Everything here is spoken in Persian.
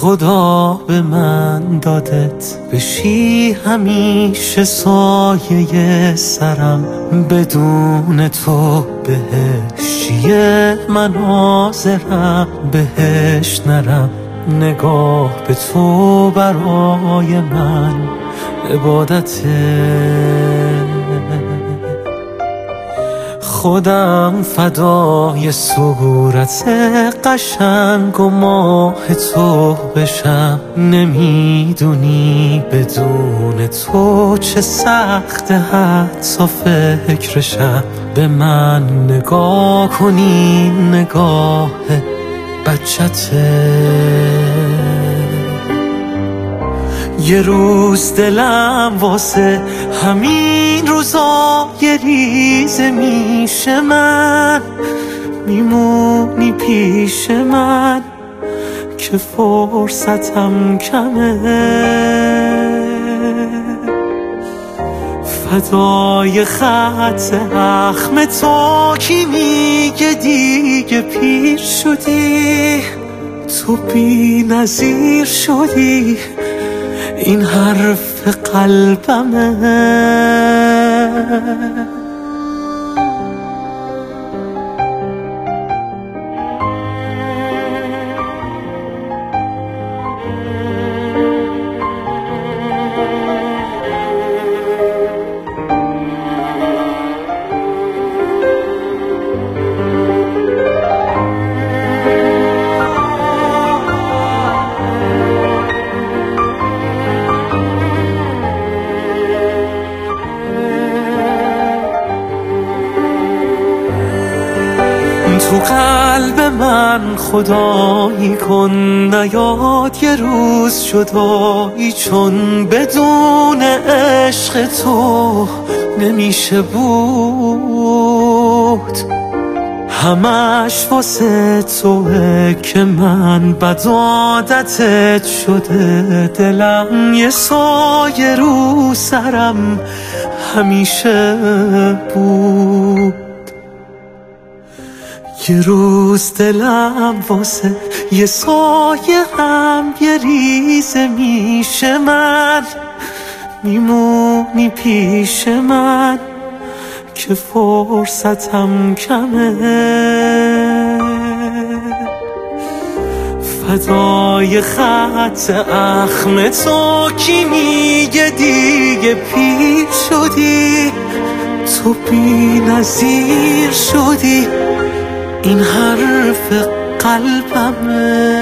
خدا به من دادت بشی همیشه سایه سرم، بدون تو بهش چیه من حاضرم بهش نرم. نگاه به تو برای من عبادته، خودم فدای صورت قشنگ و ماه تو بشم. نمیدونی بدون تو چه سخت حتی فکرشم. به من نگاه کنی نگاه بچته، یه روز دلم واسه همین روزا یه ریزه میشه. من میمونی پیش من که فرصتم کمه، فدای خط اخم تو کی میگه دیگه پیر شدی. تو بی نظیر شدی، این حرف قلبمه. تو قلب من خدایی کن، نیاد یه روز جدایی، چون بدون عشق تو نمیشه بود. همش واسه توه که من بد عادتت شده. دلم یه سایه رو سرم همیشه بود. یه روز دلم واسه یه سایه هم یه ریزه میشه. من میمونی پیش من که فرصتم کمه، فدای خط اخم تو کی میگه دیگه پیر شدی. تو بی نظیر شدی، این حرف قلبمه.